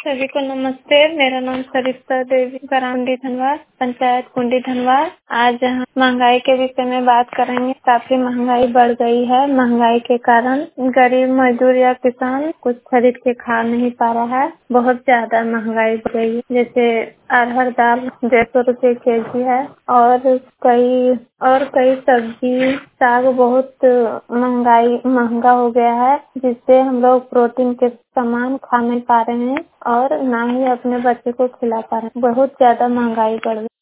सभी को नमस्ते। मेरा नाम सरिता देवी, ग्राम कुंडी धनवार, पंचायत कुंडी धनवार। आज हम महंगाई के विषय में बात करेंगे। काफी महंगाई बढ़ गई है। महंगाई के कारण गरीब मजदूर या किसान कुछ खरीद के खा नहीं पा रहा है। बहुत ज्यादा महंगाई बढ़ गई है। जैसे अरहर दाल 150 रुपए केजी है और कई सब्जी साग बहुत महंगा हो गया है, जिससे हम लोग प्रोटीन के सामान खा नहीं पा रहे हैं और ना ही अपने बच्चे को खिला पा रहे हैं। बहुत ज्यादा महंगाई बढ़ गई।